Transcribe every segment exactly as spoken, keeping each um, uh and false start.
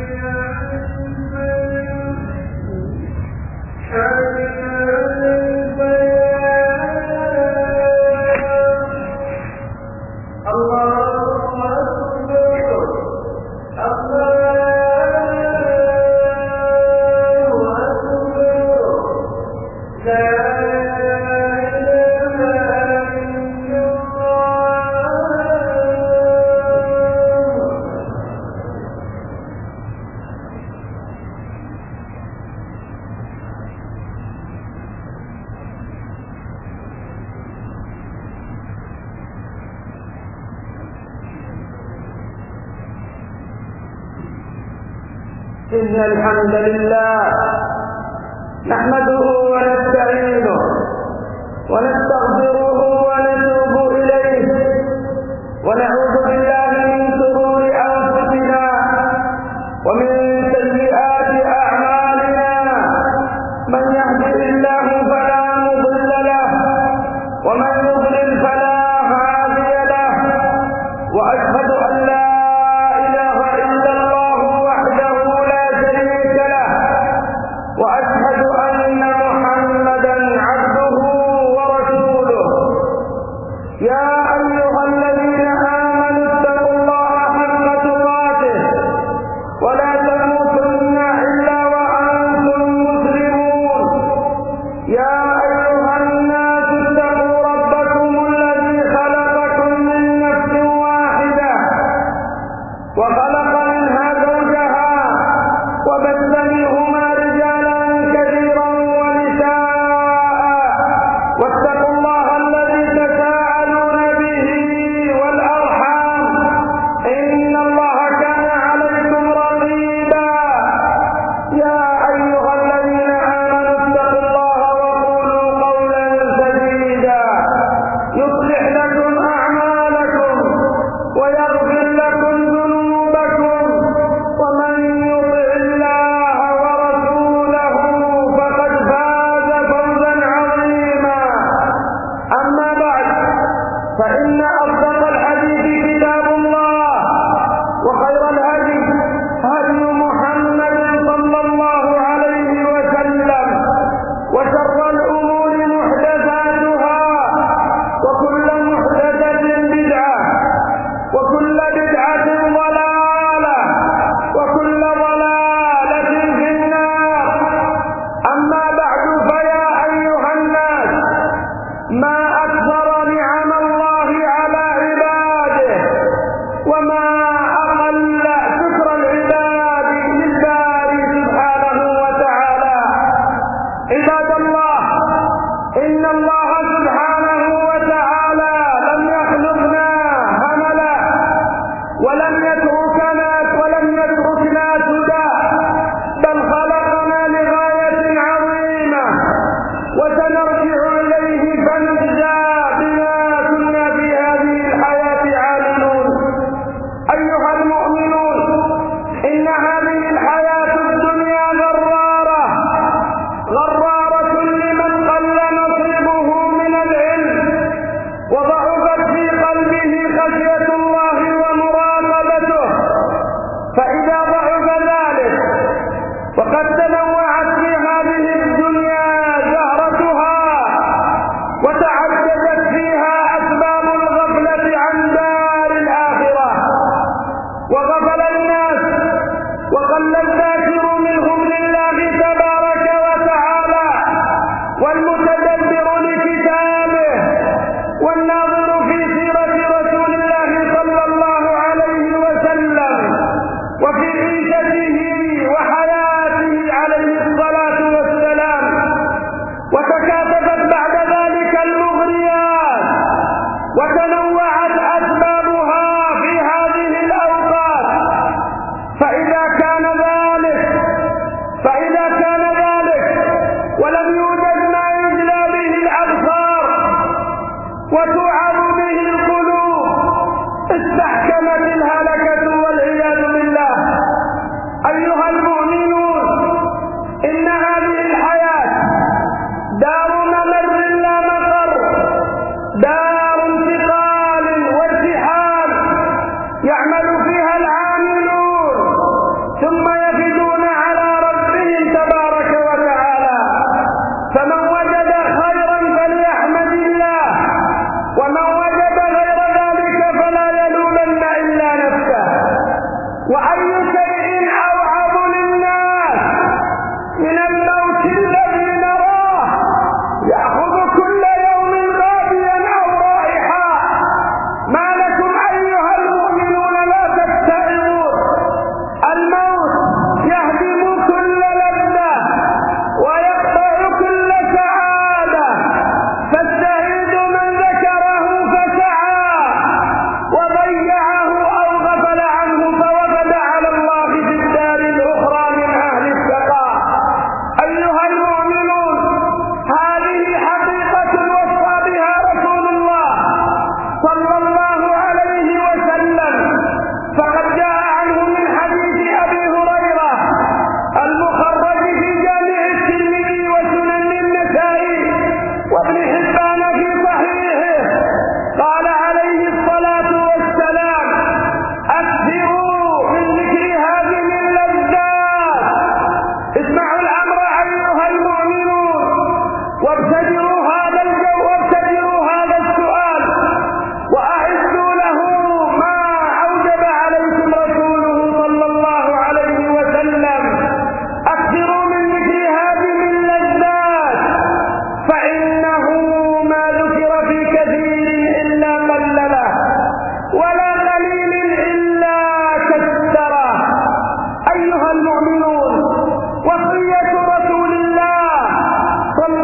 إن الحمد لله نحمده ونستعينه ونستغفره ونتوب إليه ونعوذ بالله من شرور أنفسنا ومن سيئات أعمالنا من يهده الله فلا مضل له ومن يضلل فلا هادي له وأشهد أن لا وأشهد أن محمدا عبده ورسوله. يا أيها الذين آمنوا اتقوا الله حق تقاته ولا تموتن إلا وأنتم مسلمون. يا أيها الناس اتقوا ربكم الذي خلقكم من نفس واحدة وخلق منها زوجها وبث منهما واتقوا الله الذي تساءلون به والأرحام إن الله كان عليكم رقيبا. يا أيها الذين آمنوا اتقوا الله وقولوا قولا سديدا يصلح لكم أعمالكم ويغفر لكم ذنوبكم ومن يطع الله ورسوله فقد فاز فوزا عظيما. أما بعد فإن أصدق الحديث كتاب الله وخير الهدي هدي محمد صلى الله عليه وسلم وشر الأمور محدثاتها وكل محدثة بدعة وكل بدعة ضلالة وكل ضلالة في النار. أما بعد فيا أيها الناس ما أكثر نعم الله على عباده وما أقل شكر العباد للباري سبحانه وتعالى. عباد الله، إن الله سبحانه وتعالى لم يخلقنا هملا ولم يتركنا ولم يتركنا سدى، بل خلقنا لغاية عظيمة وسنرجع إليه فنجزى بما كنا في هذه الحياة عاملون. أيها المؤمنون، إن هذه الحياة الدنيا غرارة غرارة لمن قل نصيبه من العلم وضعفت في قلبه خشية الله ومراقبته. فإذا ضعف ذلك وقد تنوعت في هذه الدنيا زهرتها وتعددت فيها أسباب الغفلة عن دار الآخرة وغفل الناس وقل الذاكر منهم لله تبارك وتعالى والمتدبر لكتابه والناظر في سيرة رسول الله صلى الله عليه وسلم وفي عيشته وحياته عليه الصلاة والسلام. وتكاثفت بعد ذلك المغريات وتنوعت أسبابها في هذه الأوقات. فإذا كان ذلك فإذا كان ذلك ولم يوجد ما يجلى به الأبصار وتوعظ به القلوب استحكمت الهلكة والعياذ بالله. أيها المؤمنون، إن هذه الحياة دار ممر لا مقر، دار انتقال وارتحال يعمل فيها العاملون ثم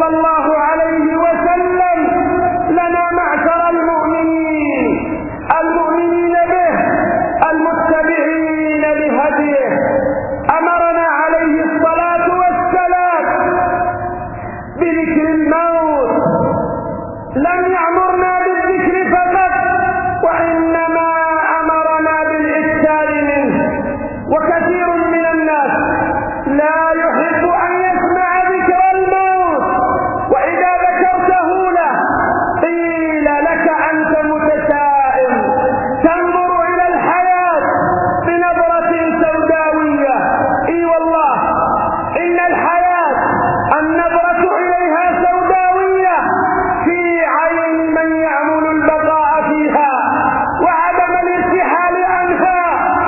صلى الله عليه وسلم لنا معشر المؤمنين المؤمنين به المتبعين لهديه. أمرنا عليه الصلاة والسلام بذكر الموت، لم يأمرنا بالذكر فقط، وإنما أمرنا بالإكثار منه. وكثير من الناس لا يحب أن يسمع ذكر الموت، وإذا ذكرته له قيل لك أنت متشائم، تنظر إلى الحياة بنظرة سوداوية. إي والله إن الحياة النظرة إليها سوداوية في عين من يعمل البقاء فيها وعدم الارتحال عنها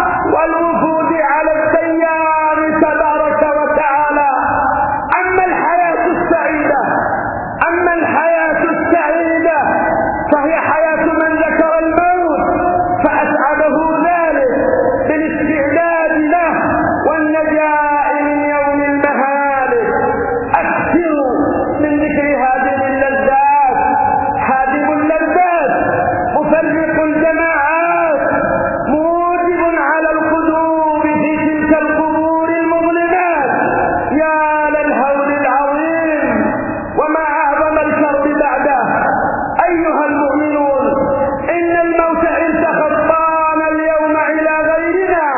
والوفود على التيار تبارك وتعالى. أما الحياة السعيدة أما الحياة السعيدة فهي حياة من ذكر الموت فأسعده ذلك بالاستعداد له والنجاة من يوم المهالك. أكثروا من ذكر هذه اللذات، هادم اللذات، مفرق الجماعات، موجب على القلوب في تلك القبور المظلمات. يا للهول العظيم وما أعظم الكرب بعده. أيها المؤمنون، إن الموت إن تخطانا اليوم إلى غيرنا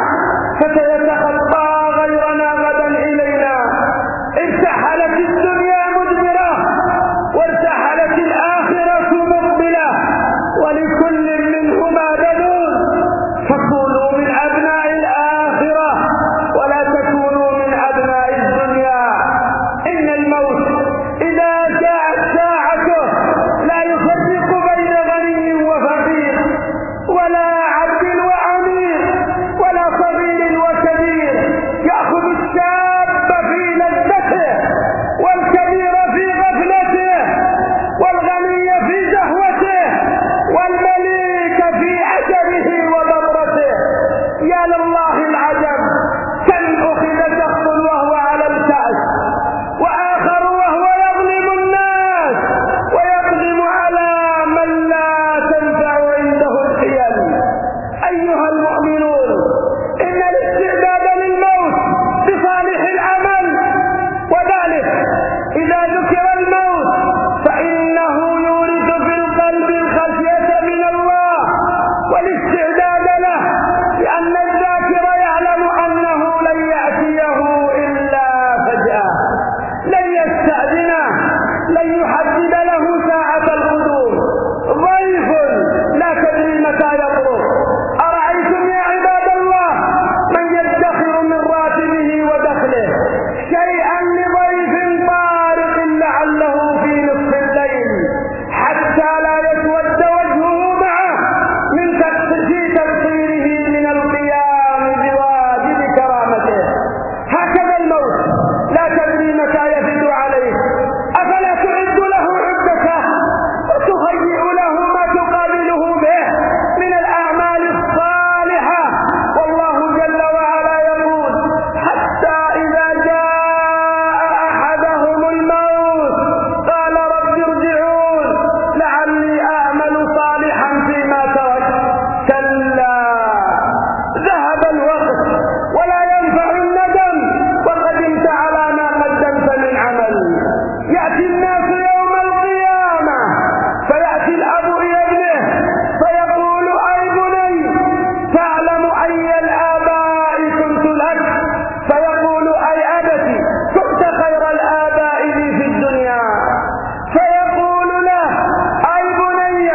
فسيتخطى غيرنا غدا إلينا. ارتحلت الدنيا مدبرة وارتحلت الآخرة مقبلة، ولكل منهما بنون، فكونوا من أبناء الآخرة ولا تكونوا من أبناء الدنيا. إن الموت إذا جاءت ساعته لا يفرق بين غني وفقير، ولا عبد وأمير، ولا صغير وكبير. يأخذ الشاب في لذته، والكبير في غفلته، والغني في زهوته، والمليك في عجبه وضرته. يا لله العجب، كم أخذ شخص وهو على الكأس، وآخر وهو يظلم الناس ويقدم على من لا تنفع عنده الحيل. أيها المؤمنون، إن الاستعداد للموت بصالح العمل، وذلك إذا ذكر الموت فإنه يورث في القلب الخشية من الله والاستعداد له، لأن الذاكر يعلم أنه لن يأتيه إلا فجأة، لن يستأذنه، لن يحدد له ساعة القدوم. ضيف لا تدري متى يطرق. أرأيتم يا عباد الله من يدخر من راتبه ودخله شيئا لضيف طارق لعله في نصف الليل حتى لا يسود وجهه معه من تقصير تقصيره من القيام بواجب كرامته. هكذا الموت لا تدري متى يفد عليه. أفلا تعد له عدته وتهيئ له ما تقابله به من الأعمال الصالحة؟ والله جل وعلا يقول: حتى إذا جاء أحدهم الموت قال رب ارجعون لعلي أعمل صالحا فيما ترك. كلا ذهب الوقت ولا ينفع الندم وقدمت على ما قدمت من عمل. يأتي الناس يوم القيامة فيأتي الأب إلى ابنه فيقول: أي بني تعلم أي الآباء كنت لك؟ فيقول: أي أبتي كنت خير الآباء لي في الدنيا. فيقول له: أي بني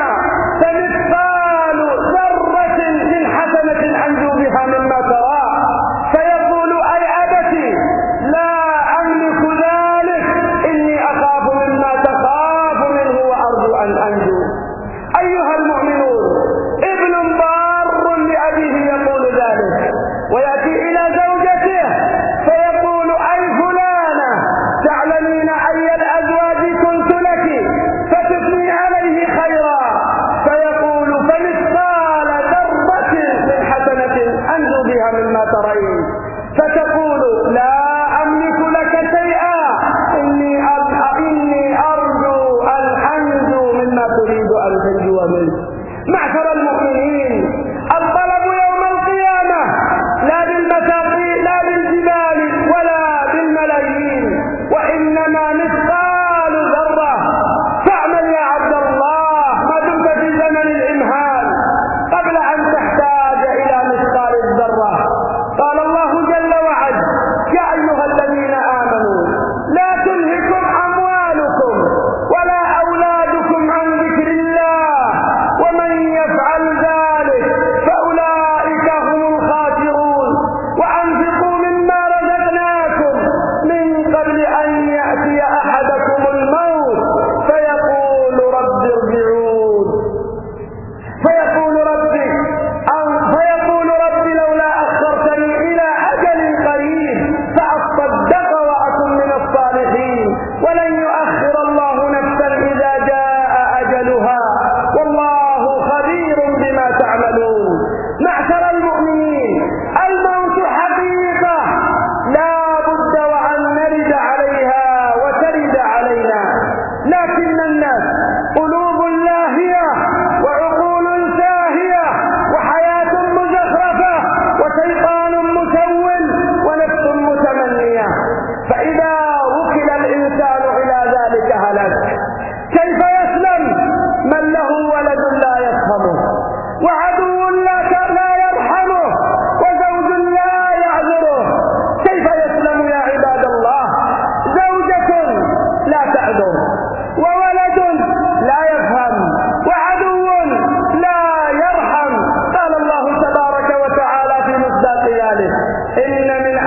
فمثقال ذرة من حسنة أنجو بها مما ترى. فيقول: أي أبتي لا أملك ذلك، إني أخاف مما تخاف منه وأرجو أن أنجو. أيها المؤمنون، ابن بار لأبيه يقول ذلك، ويأتي إلى زوجته فيقول: أي فلانة تعلمين أي الأزواج كنت لك فتثني عليه خيرا. فيقول: فمثقال ذرة من حسنة أنجو بها مما ترين. فتقول: لا أملك لك شيئا، إني إني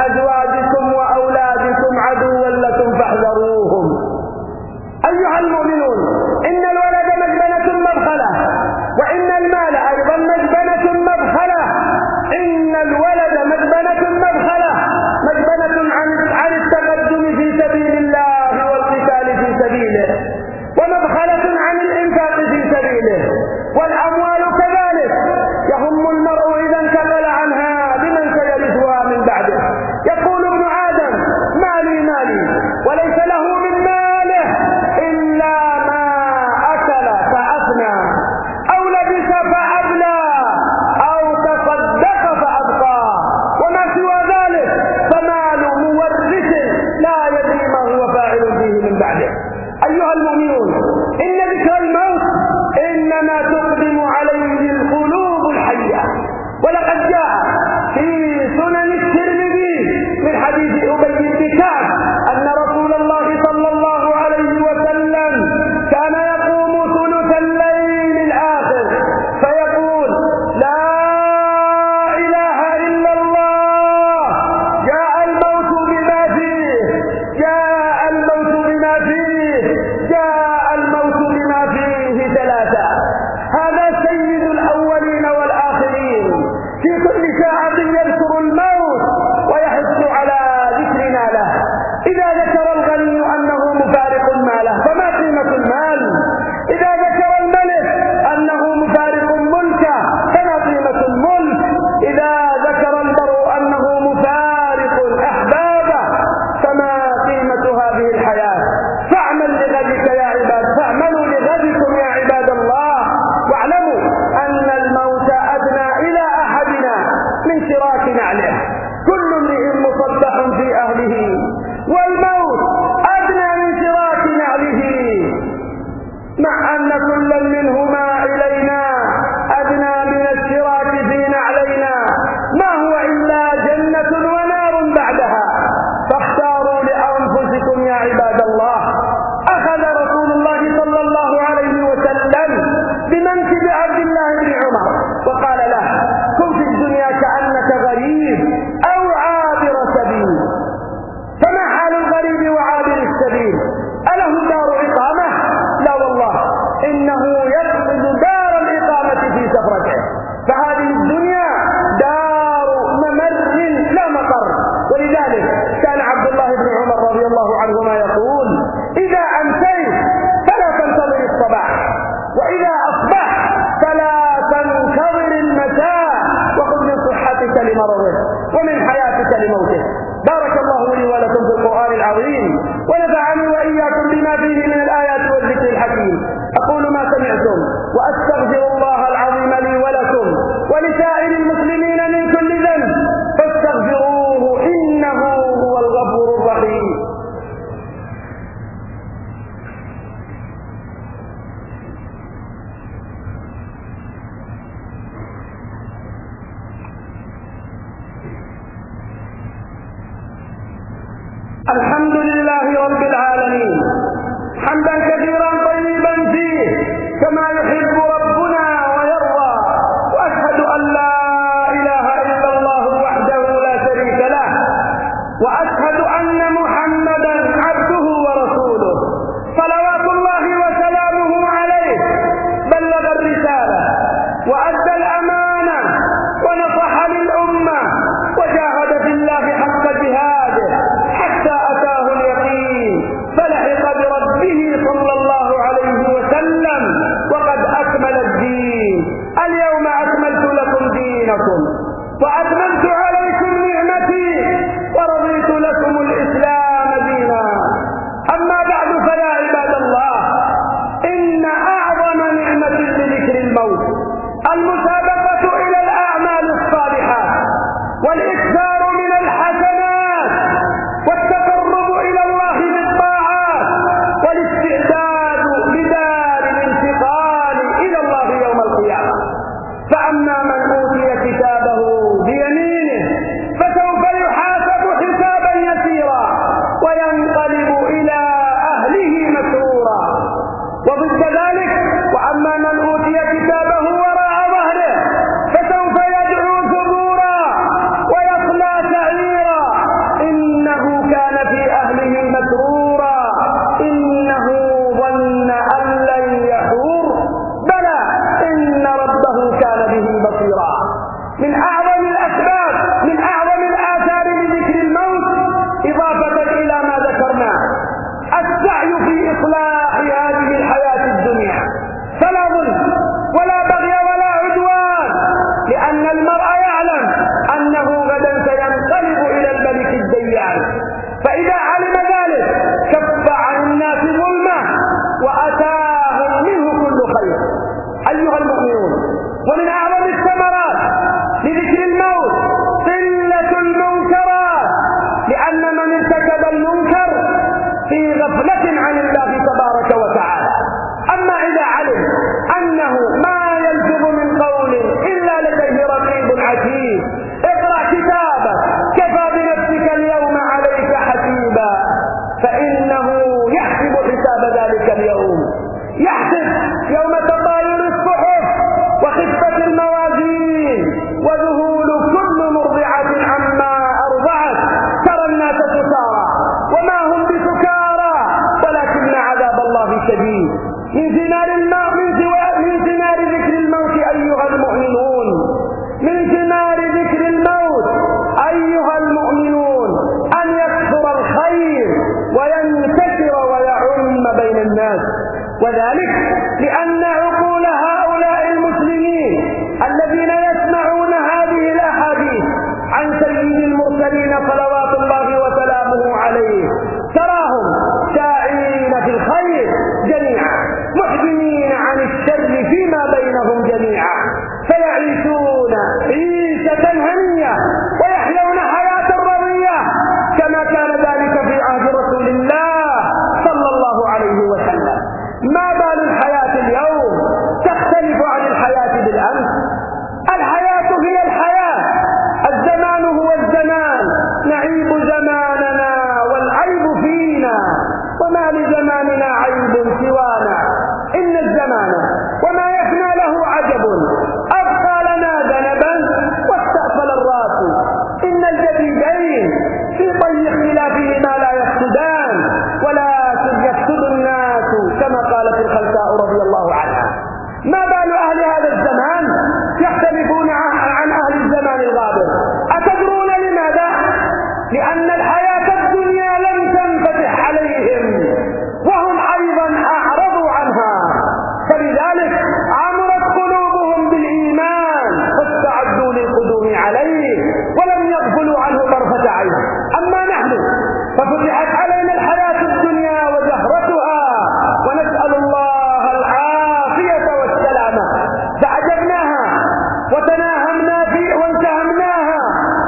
أزواجكم وأولادكم عدوا لكم فاحذروهم. أيها المؤمنون، إن الولد مجبنة مبخلة، وإن المال أيضا مجبنة مبخلة. إن الولد مجبنة مبخلة، مجبنة عن عن التقدم في سبيل الله والقتال في سبيله، ومبخلة عن الإنفاق في سبيله. والأموال كذلك يهم المرء إذا انتقل عنها بمن سيرثها من بعده. يقول ابن آدم مالي مالي، وليس له من ماله إلا ما أكل فأفنى، أو لبس فأبلى، أو تصدق فأبقى، وما سوى ذلك فمال مورث لا يدري ما هو فاعل فيه من بعده. أيها المؤمنون، إن ذكر الموت إنما تقدم عليه القلوب الحية. ولقد جاء في سنن الترمذي من حديث أبي بن كعب أن رسول الله صلى الله عليه وسلم كان يقوم ثلث الليل الآخر فيقول لا إله إلا الله، جاء الموت بما فيه، جاء الموت بما فيه، جاء الموت بما فيه ثلاثة. هذا سيد الأولين والآخرين، في كل ساعة يذكر الموت ويحث على ذكرنا له. إذا ذكر الغني أنه مفارق ماله فما قيمة المال؟ إذا ذكر الملك أنه مفارق ملكه فما قيمة الملك؟ إذا ذكر المرء أنه مفارق أحبابه فما قيمة هذه الحياة؟ فاعمل لغدك يا عباد، فاعملوا لغدكم يا عباد الله، واعلموا أن الموت أدنى إلى أحدنا من شراك نعله. كل امرئ مصبح في أهله، والموت أدنى من شراك نعله، مع أن كلا منهما إلينا أدنى من الشراك في نعلينا، ما هو إلا جنة ونار بعدها، فاختاروا لأنفسكم يا عباد الله. أخذ رسول الله صلى الله عليه وسلم بمنكب عبد الله بن عمر وقال له كن في الدنيا كأنك غريب أو عابر سبيل. فما حال الغريب وعابر السبيل؟ أله دار إقامة؟ لا والله، إنه يقصد دار الإقامة في سفرته. فهذه الدنيا دار ممر لا مقر. ولذلك كان عبد الله بن عمر رضي الله عنهما يقول إذا أمسيت فلا تنتظر الصباح، وإذا أصبحت فلا تنتظر المساء، وخذ من صحتك لمرضك ومن حياتك لموتك. بارك الله لي ولكم في القرآن العظيم، ونفعني وإياكم بما فيه من الآيات والذكر الحكيم. أقول ما سمعتم وأستغفر الله العظيم لي ولكم ولسائر المسلمين من كل ذنب فاستغفروه إنه هو الغفور الرحيم. الحمد لله رب العالمين، حمدا كثيرا طيبا فيه كما يحب ربنا ويرضى، وأشهد أن لا إله إلا الله وحده لا شريك له، وأشهد أن محمدا عبده ورسوله صلوات الله وسلامه عليه. بلغ الرسالة وأدى الأمانة ونصح للأمة وجاهد في الله حق جهاده حتى أتاه اليقين، فلحق بربه صلى الله عليه وسلم وقد أكمل الدين. اليوم أكملت لكم دينكم وأتممت عليكم نعمتي ورضيت إضافة إلى ما ذكرنا السعي في إصلاح هذه الحياة الدنيا، فلا ظلم ولا بغي ولا عدوان، لأن المرء يعلم أنه غدا سينقلب إلى الملك الديان، فإذا علم ذلك كف عن الناس ظلمه وأتاهم منه كل خير. أيها المؤمنون، ومن أعظم الثمرات لذكر الموت قلة المنكرات، لأن من ارتكب المنكر في غفلة عن الله تبارك وتعالى. أما إذا علم أنه ما يلفظ من قول إلا لديه رقيب عتيد، اقرأ كتابك كفى بنفسك اليوم عليك حسيبا، فإنه يحسب حساب ذلك اليوم، يحسب يوم تطاير الصحف وخفة الموازين وذهول كل مرضعة عما أرضعت، ترى الناس سكارى وما هم بسكارى ولكن عذاب الله شديد. من ثمار الماء من ثمار ذكر الموت أيها المؤمنون، من ثمار ذكر الموت أيها المؤمنون أن يكثر الخير وينتشر ويعم بين الناس، وذلك لأن عقول هؤلاء المسلمين الذين يسمعون هذه الأحاديث عن سيد المرسلين صلوات الله وسلامه عليه تراهم ساعين في الخير جميعا، محجمين عن الشر فيما بينهم جميعا، فيعيشون عيشة هنية ويحيون حياة رضية كما كان ذلك في عهد رسول الله صلى الله عليه وسلم. ما بال الحياة اليوم تختلف عن الحياة بالأمس؟ الحياة هي الحياة، الزمان هو الزمان، نعيب زماننا والعيب فينا، وما لزماننا عيب سوانا، إن الزمان وما يفنى له عجب، أبقى لنا ذنبا واستأصل الراس، إن الجديدين في طي اختلافهما لا يفسدان ولكن يفسد الناس كما قالت الخلفاء رضي الله عنها. ما بال أهل هذا الزمان يختلفون عن أهل الزمان الغابر؟ أتدرون لماذا؟ لأن الحياة الدنيا لم تنفتح عليهم وهم أيضا أعرضوا عنها، فلذلك عمرت قلوبهم بالإيمان فاستعدوا للقدوم عليه ولم يغفلوا عنه طرفة عين. أما نحن ففتحت علينا الحياة الدنيا وزهرتها ونسأل الله العافية والسلامة، فعجبناها وتناهمنا في وانتهمناها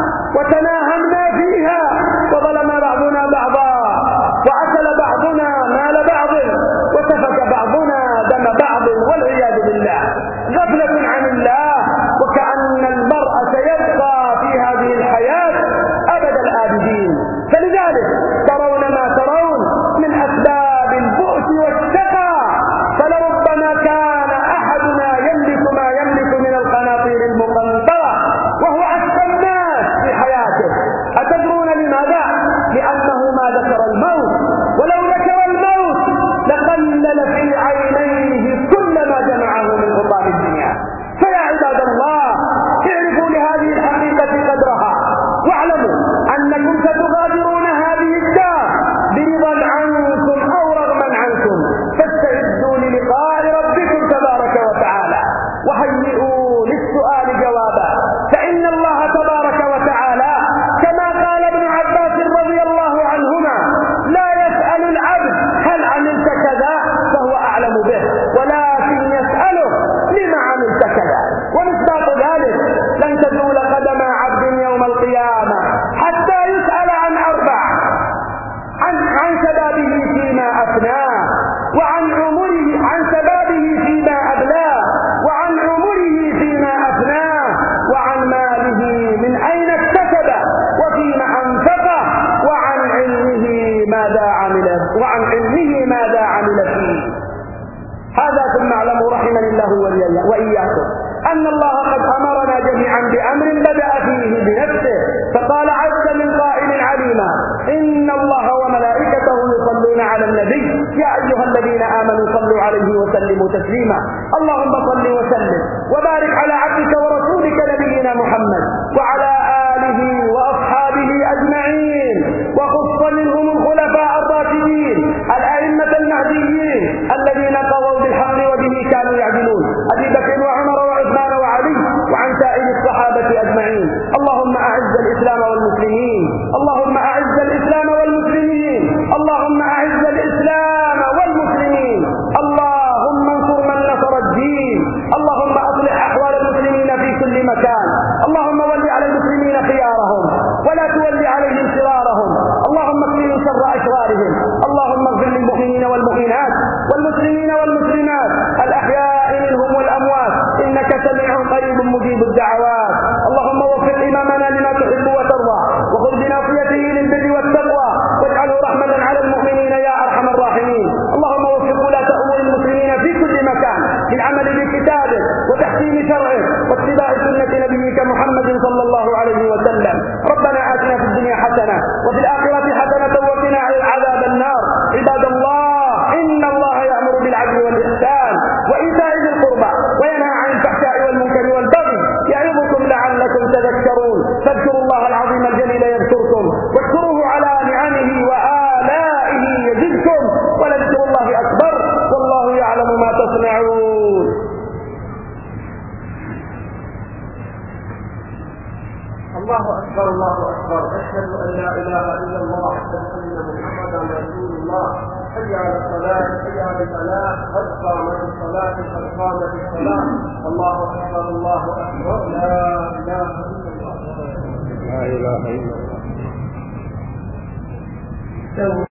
وتناهمنا فيها، وظلم بعضنا بعضا وأكل بعضنا مال بعض وسفك بعضنا دم بعض والعياذ بالله، غفلة عن الله، وكأن المرء سيبقى في هذه الحياة أبد الآبدين. فلذلك ترون ما ترون من أسباب البؤس والشقى، فلربما كان أحدنا يملك ما يملك من القناطير المقنطرة وهو أشقى الناس في حياته. أتدرون لماذا؟ لأنه ما ذكر الموت، ولو ذكر الموت لقلل في عينيه كل ما جمعه من خطاب الدنيا. فيا عباد الله، اعرفوا لهذه الحقيقة قدرها، واعلموا أنكم ستغادرون هذه الدار برضا عنكم أو رغما عنكم، فاستعدوا للقاء ربكم تبارك وتعالى وهيئوا للسؤال جوابا، فإن الله تبارك وتعالى كما قال ابن عباس رضي الله عنهما لا يسأل العبد هل عملت كذا فهو أعلم به، ولكن يسأله لما عملت كذا. ومصداق ذلك لن تزول قدم عبد يوم القيامة حتى يسأل عن أربع: عن عن شبابه فيما أفناه، وعن عمره عن شبابه فيما أبلاه، وعن عمره فيما أفناه، وعن ماله من أين اكتسبه وفيما أنفقه، وعن علمه ماذا عمل وعن علمه ماذا عمل فيه. هذا ثم اعلموا رحمني الله وإياكم أن الله قد أمرنا جميعا بأمر بدأ فيه بنفسه، فقال عز من قائل عليما: إن الله وملائكته يصلون على النبي يا أيها الذين آمنوا صلوا عليه وسلموا تسليما. اللهم صل وسلم وبارك على عبدك ورسولك نبينا محمد وعلى آله وأصحابه أجمعين، وخصوصا ومنهم الخلفاء الراشدين الأئمة المهديين الذين قضوا بالحق وبه كانوا يعدلون، أبي بكر وعمر وعثمان وعلي وعن سائر الصحابة أجمعين. اللهم أعز الإسلام والمسلمين، اللهم أعز الإسلام والمسلمين، اللهم أعز الإسلام والمسلمين، اللهم انصر من نصر الدين، اللهم أصلح أحوال المسلمين في كل مكان، اللهم ول على المسلمين خيارهم ولا تول عليهم شرارهم، اللهم اكفهم شر أشرارهم، اللهم اغفر للمؤمنين والمؤمنات والمسلمين والمسلمات الأحياء منهم والأموات إنك سميع قريب مجيب الدعوات. اللهم وفق إمامنا لما تحب وترضى وخذ بناصيته للبر والتقوى واجعله رحمة على المؤمنين يا أرحم الراحمين. اللهم وفق ولاة أمور المسلمين في كل مكان للعمل بكتابه وتحكيم شرعه واتباع سنة نبيك محمد صلى الله عليه وسلم. ربنا آتنا في الدنيا حسنة وفي الآخرة حسنة وقنا عذاب النار. عباد الله، إن الله يأمر بالعدل والإحسان وإيتاء ذي القربى وينهى عن الفحشاء والمنكر والبغي يعظكم لعلكم تذكرون. فاذكروا الله العظيم الجليل يذكركم واشكروه على نعمه وآلائه يزدكم ولذكر الله أكبر والله يعلم ما تصنعون. الله أكبر الله أكبر. أشهد أن لا إله إلا الله وأشهد أن محمدا رسول الله. حي على الصلاة حي على الفلاح قد قامت الصلاة قد قامت الصلاة. الله أكبر الله أكبر. لا إله إلا الله لا إله إلا الله.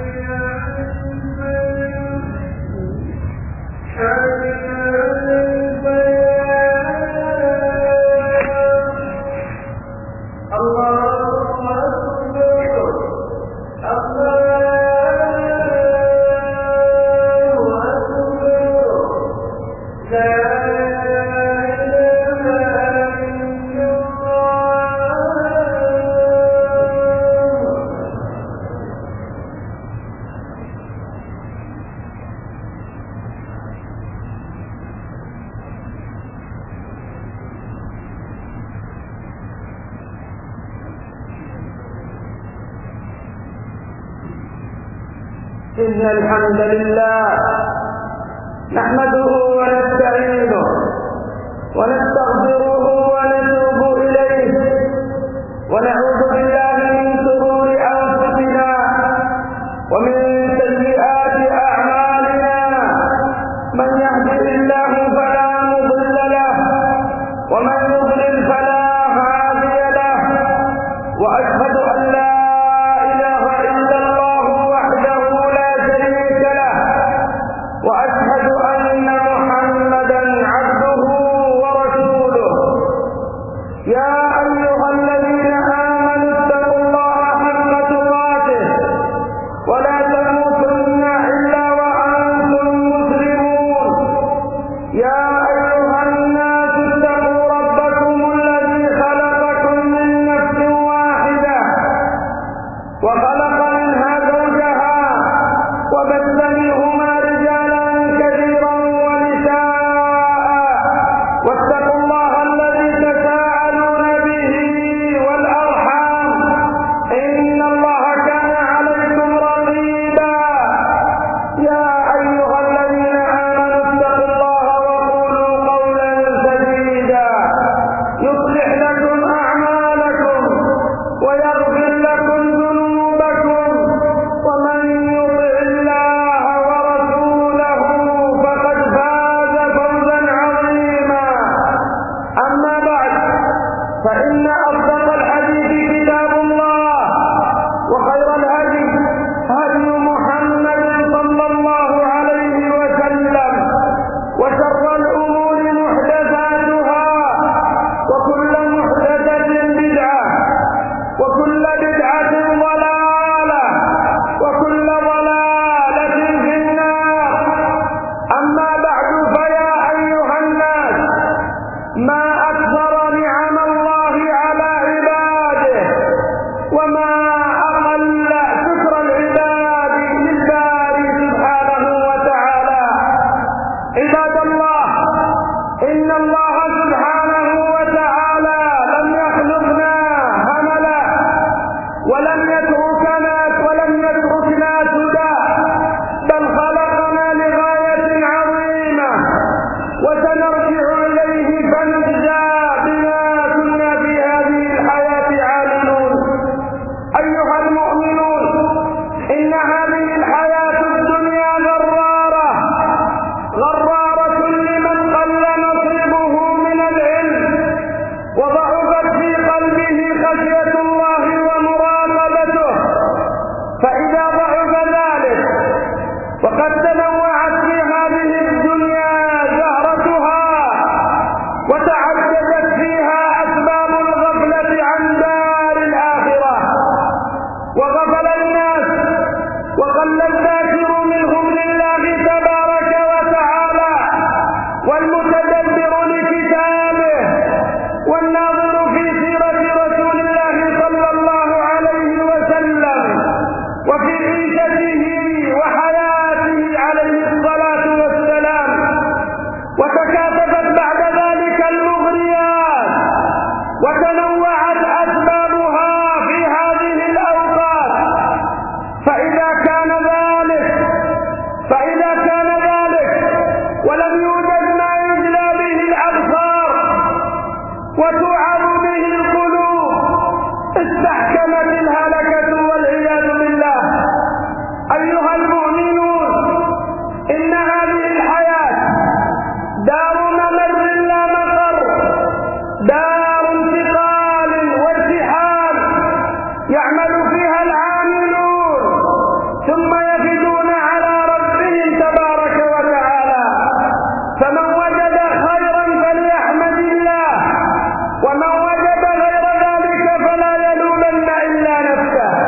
إن الحمد لله نحمده ونستعينه ونستغفره ونتوب إليه ونعوذ بالله من شرور أنفسنا ومن سيئات أعمالنا. من يهده الله فلا مضل له ومن يضلل فلا هادي له. وأشهد أن لا وأشهد أن محمدا عبده ورسوله. يا أيها الذين آمنوا اتقوا الله حق تقاته ولا تموتن إلا وأنتم مسلمون. يا أيها الناس اتقوا ربكم الذي خلقكم من نفس واحدة وخلق منها زوجها وبث منهما رجالا كثيرا ونساء. واتقوا الله الذي تساءلون به والأرحام إن الله كان عليكم رقيبا. يا أيها الذين آمنوا اتقوا الله وقولوا قولا سديدا يصلح لكم أعمالكم ويغفر لكم ذنوبكم ومن يطع الله ورسوله فقد فاز فوزا عظيما. أما بعد فإن أصدق الحديث كتاب الله وخير الهدي هدي محمد صلى الله عليه وسلم وشر الأمور محدثاتها وكل محدثة بدعة وكل بدعة ضلالة وكل ضلالة في النار. أما بعد فيا أيها الناس، ما أكثر نعم الله على عباده وما أقل وقل الذاكر منهم لله تبارك وتعالى والمتدبر لكتابه والناظر في سيرة رسول الله صلى الله عليه وسلم وفي عيشته وحياته عليه الصلاة والسلام. وتكاثفت بعد ذلك المغريات وتنوعت أسبابها في هذه الأوقات. فإذا كان ذلك فإذا كان ذلك ولم يوجد ما يجلى به الأبصار وتوعظ به القلوب استحكمت الهلكة والعياذ بالله. أيها المؤمنون، إن هذه الحياة دار ممر لا مقر، دار انتقال وارتحال يعمل فيها العاملون ثم يفدون على ربهم تبارك وتعالى. فمن وجد خيرا فليحمد الله، ومن وجد غير ذلك فلا يلومن إلا نفسه.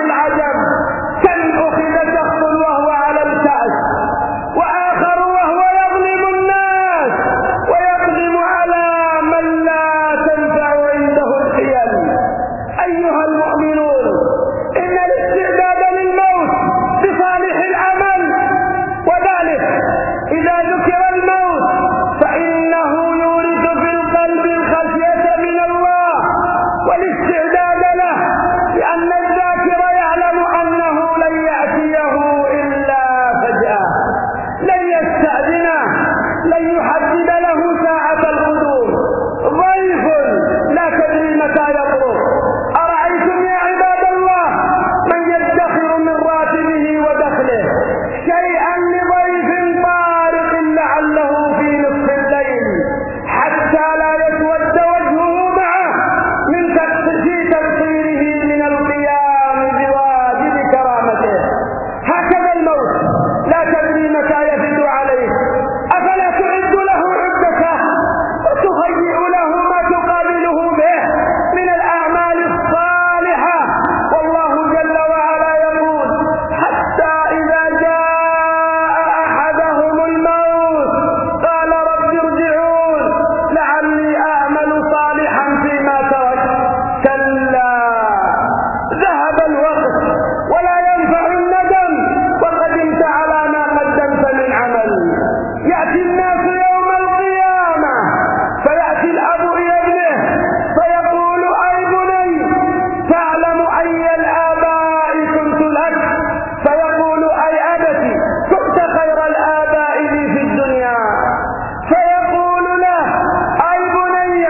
العجب كم أخذ شخص وهو على الكأس وآخر وهو يظلم الناس ويقدم على من لا تنفع عنده الحيل. أيها المؤمنون، إن الاستعداد للموت بصالح العمل، وذلك إذا ذكر الموت فإنه يورث في القلب الخشية من الله والاستعداد له، لأن الذاكر يعلم أنه لن يأتيه إلا فجأة، لن يستأذنه، لن يحدد له ساعة القدوم، ضيف لا تدري متى يطرق. أرأيتم يا عباد الله من يدخر من راتبه ودخله شيئا لضيف طارق لعله في نصف الليل حتى لا يسود وجهه معه من في تقصيره من القيام بواجب كرامته. هكذا الموت لا تدري متى يفد عليه، أفلا تعد له عدته وتهيئ له ما تقابله به من الأعمال الصالحة؟ والله جل وعلا يقول: حتى إذا جاء أحدهم الموت قال رب ارجعون لعلي أعمل صالحا فيما ترك. كلا ذهب الوقت ولا ينفع الندم وقدمت على ما قدمت من عمل. يأتي الناس يوم القيامة فيأتي الأب إلى ابنه فيقول: أي بني تعلم أي الآباء كنت لك؟ فيقول: أي أبتي كنت خير الآباء لي في الدنيا. فيقول له: أي بني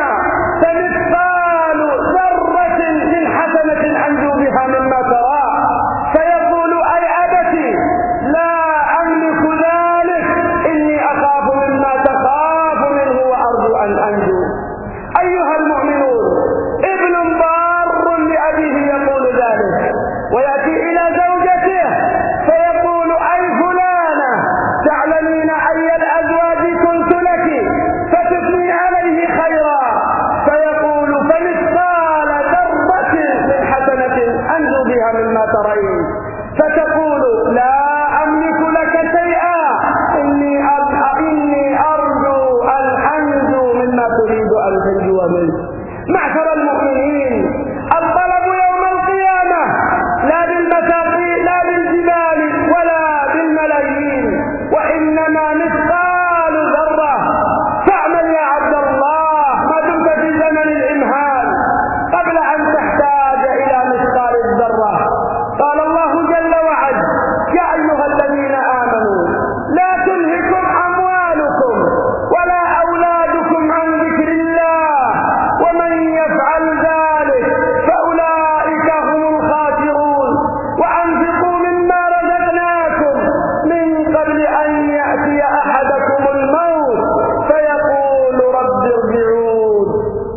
فمثقال ذرة من حسنة أنجو بها مما ترى. فيقول: أي أبتي لا أملك ذلك، إني أخاف مما تخاف منه وأرجو أن أنجو. أيها المؤمنون، ابن بار لأبيه يقول ذلك، ويأتي إلى زوجته فيقول: أي فلانة تعلمين أي الأزواج كنت لك فتثني عليه خيرا. فيقول: فمثقال ذرة من حسنة أنجو بها مما ترين. فتقول: لا أملك لك شيئا، إني إني أرجو أن أنجو مما تريد أن تنجو منه. معشر المؤمنين، الطلب يوم القيامة لا بالمساقين لا بالجبال ولا بالملايين، وإنما مثقال ذرة. فاعمل يا عبد الله ما دمت في زمن الإمهال قبل أن تحتاج إلى مثقال الذرة. قال الله جل وعلا: يا أيها الذين آمنوا لا تلهكم أموالكم ولا أولادكم عن ذكر الله ومن يفعل ذلك فأولئك هم الخاسرون، وأنفقوا مما رزقناكم من قبل أن يأتي أحدكم الموت فيقول رب ارجعون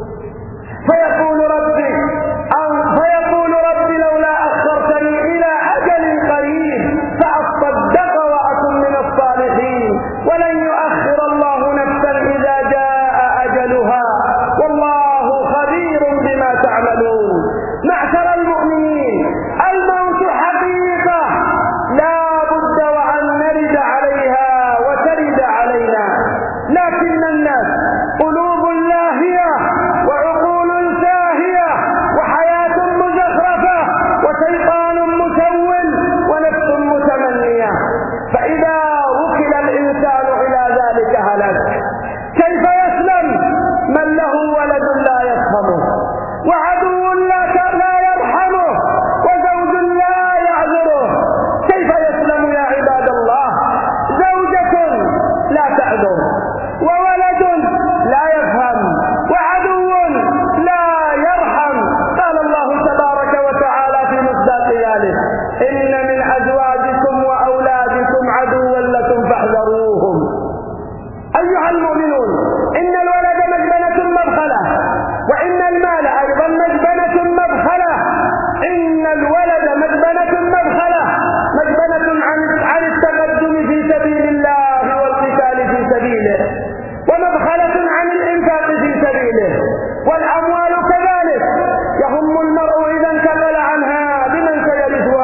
فيقول ربي أو فيقول ربي لولا أخرتني إلى أجل قريب فأصدق وأكن من الصالحين، ولن يؤخر الله نفسا إذا جاء أجلها والله خبير بما تعملون. معشر المؤمنين، الموت حقيقة لا بد وأن نرد عليها وترد علينا، لكن الناس قلوب لاهية وعقول ساهية وحياة مزخرفة وشيطان مسول ونفس متمنية، فإذا وكل الإنسان إلى ذلك هلك. كيف يسلم من له ولد لا يفهمه وعدو لا لا يرحمه وزوج لا يعذره؟ كيف يسلم يا عباد الله؟ زوجة لا تعذر وولد لا يفهم وعدو لا يرحم. قال الله تبارك وتعالى في مصداق ذلك: إن من أزواجكم وأولادكم عدوا لكم فاحذروهم. أيها المؤمنون، إن الولد مجبنة مبخلة، وإن المال أيضا مجبنة مبخلة. إن الولد مجبنة مبخلة، مجبنة عن عن التقدم في سبيل الله والقتال في سبيله، ومبخلة عن الإنفاق في سبيله. والأموال كذلك يهم المرء إذا انتقل عنها بمن سيرث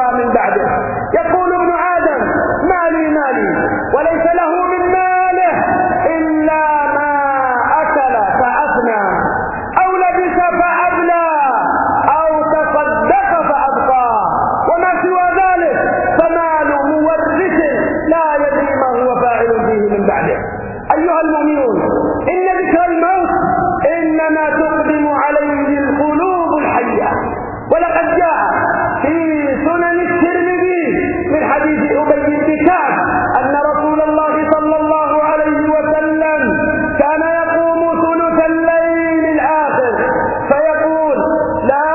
من حديث أبي بن كعب أن رسول الله صلى الله عليه وسلم كان يقوم ثلث الليل الآخر فيقول لا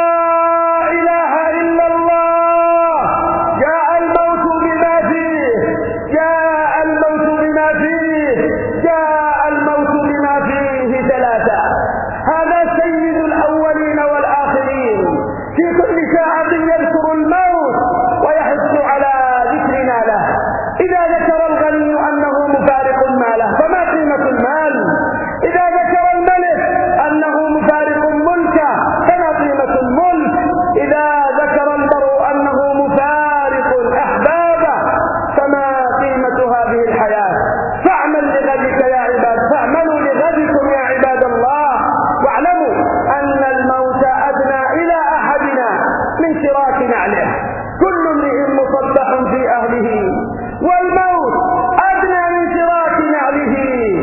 إله إلا الله جاء الموت بما فيه جاء الموت بما فيه جاء الموت بما فيه ثلاثة. هذا سيد الأولين والآخرين في كل ساعة يذكر الموت ويحث على ذكرنا له. إذا ذكر الغني أنه مفارق ماله فما قيمة المال؟ إذا ذكر الملك أنه مفارق ملكه فما قيمة الملك؟ إذا ذكر المرء أنه مفارق أحبابه فما قيمة هذه الحياة؟ فاعمل لغدك يا عباد، فاعملوا لغدكم يا عباد الله، واعلموا أن الموت أدنى إلى أحدنا من شراك نعله. كل امرئ مصبح في أهله والموت أدنى من شراك نعله،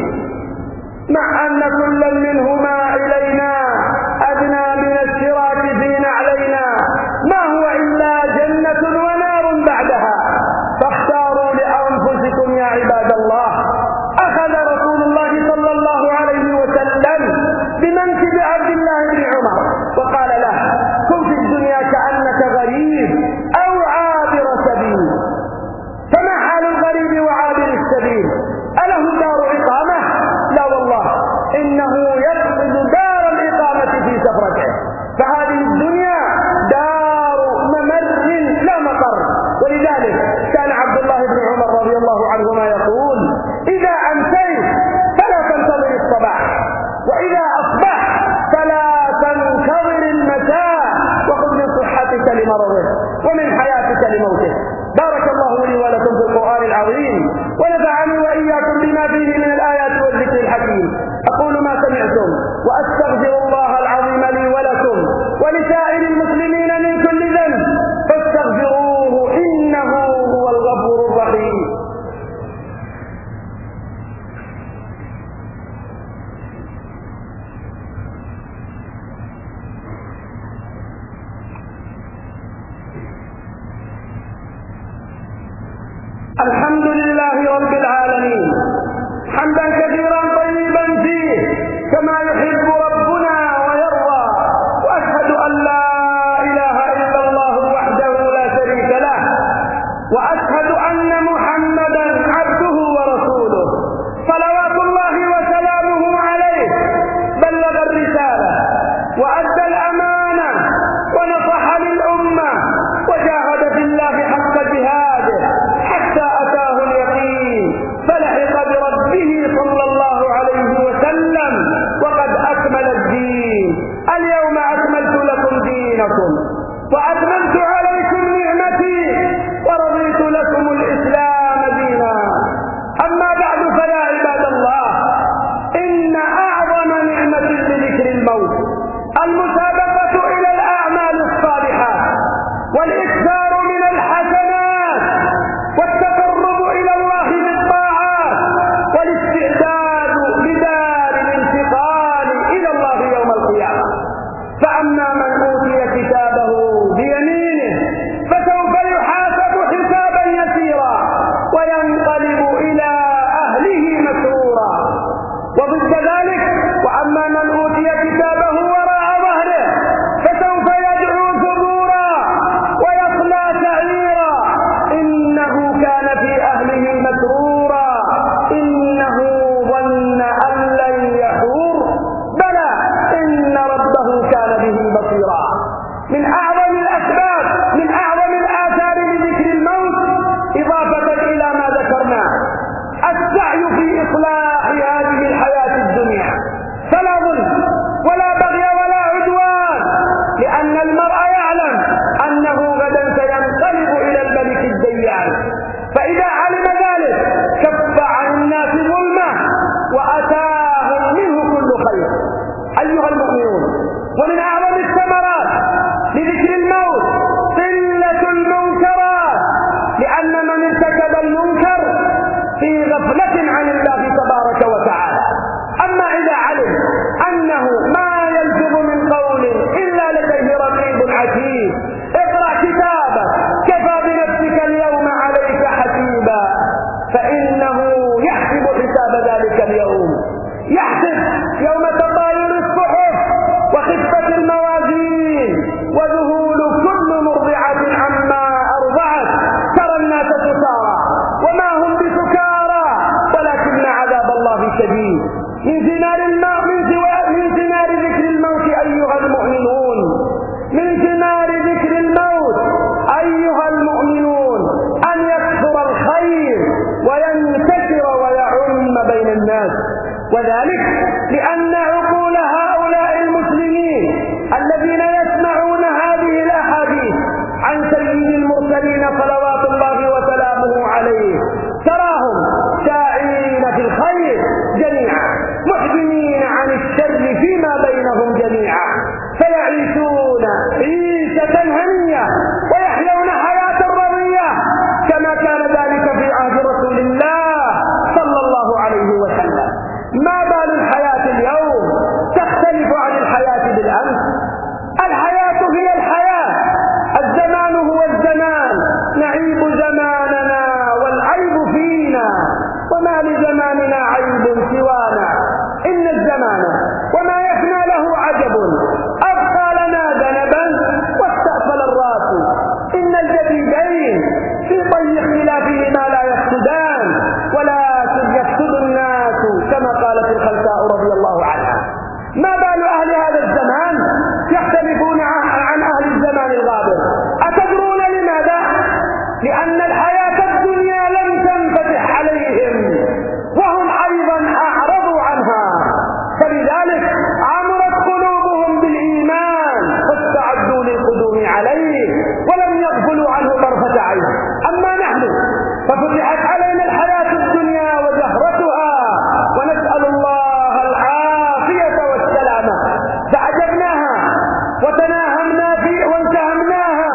مع أن كلا منهما إلينا أدنى من الشراك في نعلينا، ما هو إلا جنة ونار بعدها، فاختاروا لأنفسكم يا عباد الله. أخذ رسول الله صلى الله عليه وسلم بمنكب عبد الله بن عمر وقال له كن في الدنيا كأنك غريب أو عابر سبيل. فما حال الغريب وعابر السبيل؟ أله دار إقامة؟ لا والله، إنه يقصد دار الإقامة في سفرته، فهذه الدنيا دار ممر لا مقر. ولذلك كان عبد الله بن عمر رضي الله عنهما يقول إذا أمسيت فلا تنتظر الصباح، وإذا أصبحت فلا تنتظر المساء، وخذ من صحتك لمرضك ومن حياتك لموتك. بارك الله لي ولكم في القرآن العظيم، ونفعني وإياكم بما فيه من الآيات والذكر الحكيم. أقول ما سمعتم وأستغفر الله العظيم لي ولكم ولسائر المسلمين من كل ذنب فاستغفروه إنه هو الغفور الرحيم. الحمد لله رب العالمين حمدا كثيرا طيبا فيه كما يحب ربنا ويرضى، وأشهد أن لا إله إلا الله وحده لا شريك له، وأشهد أن محمدا عبده ورسوله صلوات الله وسلامه عليه. بلغ الرسالة وأدى الأمانة ونصح للأمة وجاهد في الله حق جهاده حتى أتاه اليقين، فلحق بربه صلى الله عليه وسلم وقد ذلك اليوم. يحسب يوم تطاير الصحف وخفة الموازين وذهول كل مرضعة عما أرضعت، ترى الناس سكارى وما هم بسكارى ولكن عذاب الله شديد. من ثمار الماء من ثمار ذكر الموت أيها المؤمنون، من ثمار ذكر الموت أيها المؤمنون أن يكثر الخير وينتشر ويعم بين الناس، وذلك لأن عقول هؤلاء المسلمين الذين يسمعون هذه الأحاديث عن سيد المرسلين صلوات الله وسلامه عليه تراهم ساعين في الخير جميعا، محجمين عن الشر فيما بينهم جميعا، فيعيشون عيشة هنية ويحيون حياة رضية كما كان ذلك في عهد رسول الله صلى الله عليه وسلم. ما بال الحياة اليوم تختلف عن الحياة بالأمس؟ الحياة هي الحياة، الزمان هو الزمان، نعيب زماننا والعيب فينا، وما لزماننا عيب سوانا. إن الزمان وما يفنى له عجب، أبقى لنا ذنبا واستأصل الراس. إن الجديدين في طي اختلافهما لا يفسدان ولكن يفسد الناس كما قالت الخلفاء رضي الله عنها. ما بال أهل هذا الزمان يختلفون عن أهل الزمان الغابر؟ أتدرون لماذا؟ لأن الحياة الدنيا لم تنفتح عليهم وهم أيضا أعرضوا عنها، فلذلك عمرت قلوبهم بالإيمان فاستعدوا للقدوم عليه ولم يغفلوا عنه طرفة عين. أما نحن ففتحت علينا الحياة الدنيا وزهرتها ونسأل الله العافية والسلامة، فعجبناها وتناهمنا في وانتهمناها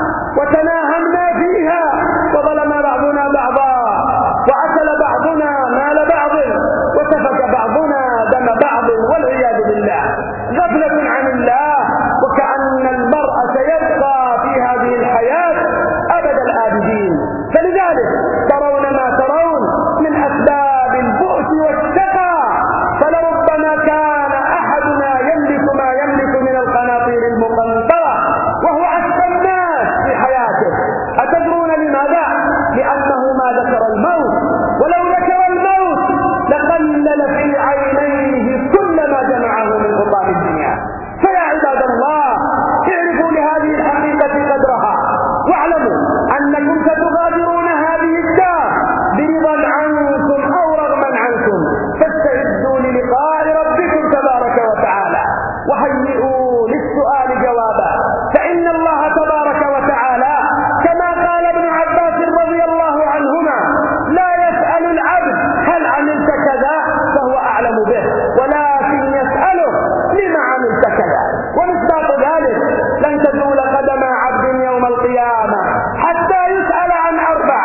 وتناهمنا فيها، وظلم بعضنا بعضا وأكل بعضنا مال بعض وسفك بعضنا دم بعض والعياذ بالله. غفلة عن الله، وكأن المرء سيبقى في هذه الحياة أبد الآبدين. فلذلك ترون ما ترون من أسباب البؤس والشقى، فلربما كان أحدنا يملك ما يملك من القناطير المقنطرة وهو أشقى الناس في حياته. أتدرون لماذا؟ لأنه ما ذكر الموت، ولو ذكر الموت لقلل في عينيه كل ما جمعه من خطاب الدنيا. فيا عباد الله، اعرفوا لهذه الحقيقة قدرها، واعلموا أنكم ستغادرون هذه الدار برضا عنكم أو رغما عنكم، فاستعدوا للقاء ربكم تبارك وتعالى وهيئوا للسؤال جوابا، فإن الله تبارك وتعالى كما قال ابن عباس رضي الله عنهما لا يسأل العبد هل عملت كذا فهو أعلم به، ولكن يسأله لما عملت كذا. ومصداق ذلك لن تزول قدم عبد يوم القيامة حتى يسأل عن أربع: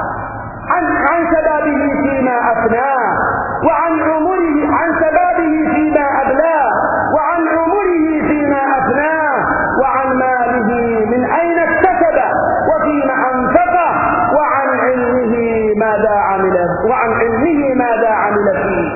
عن عن شبابه فيما أفناه، وعن عمره عن شبابه فيما أبلاه، وعن عمره فيما أفناه، وعن ماله من أين اكتسبه وفيما أنفقه، وعن علمه ماذا عمل وعن علمه ماذا عمل فيه.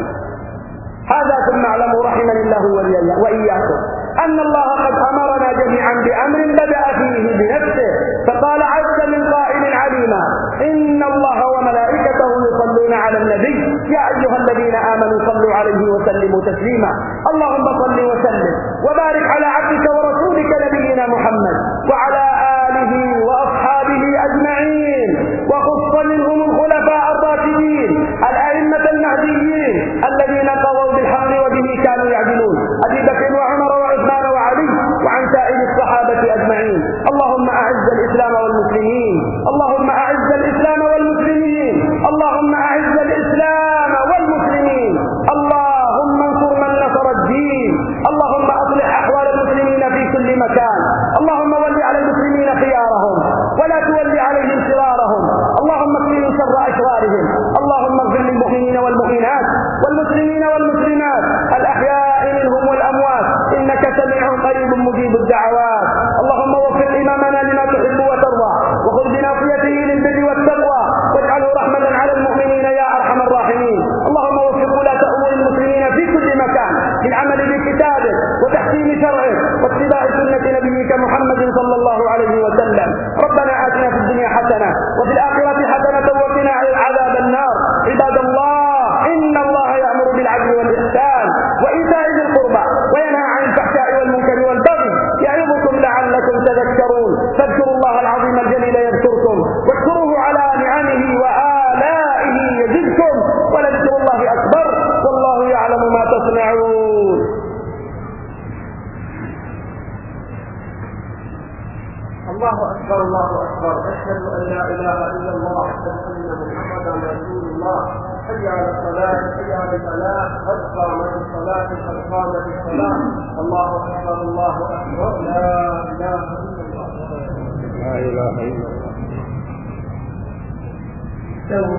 هذا ثم اعلموا رحمني الله وإياكم أن الله قد أمرنا جميعا بأمر بدأ فيه بنفسه، فقال عز من قائل عليما: إن الله وملائكته يصلون على النبي يا أيها الذين آمنوا صلوا عليه وسلموا تسليما. اللهم صل وسلم وبارك على عبدك ورسولك نبينا محمد وعلى آله وأصحابه أجمعين، وخص منهم الخلفاء الراشدين الأئمة المهديين الذين قضوا بالحق وبه كانوا يعدلون، أبي بكر وعمر وعثمان وعلي وعن سائر الصحابة أجمعين. اللهم أعز الإسلام والمسلمين، اللهم أعز الإسلام والمسلمين، اللهم أعز الإسلام والمسلمين، اللهم انصر من نصر الدين، اللهم أصلح أحوال المسلمين في كل مكان، اللهم ول على المسلمين خيارهم ولا تول عليهم شرارهم، اللهم اكفهم شر أشرارهم، اللهم اغفر للمؤمنين والمؤمنات والمسلمين والمسلمات الأحياء منهم والأموات إنك سميع قريب مجيب الدعوات. اللهم وفق إمامنا لما تحب وترضى، وخذ بناصيته للبر والتقوى، واجعله رحمة على المؤمنين يا أرحم الراحمين. اللهم وفق وفي الآخرة حسنة وقنا عذاب النار. عباد الله، إن الله يأمر بالعدل والإحسان وإيتاء ذي القربى وينهى عن الفحشاء والمنكر والبغي يعظكم لعلكم تذكرون. فاذكروا الله العظيم الجليل يذكركم واشكروه على نعمه وآلائه يزدكم ولذكر الله أكبر والله يعلم ما تصنعون. الله أكبر الله أكبر أشهد أن لا إله إلا الله أشهد أن محمدا رسول الله. حي على الصلاة حي على الفلاح قد قامت الصلاة قد قامت الصلاة. الله أكبر الله أكبر لا إله إلا الله. لا إله إلا الله.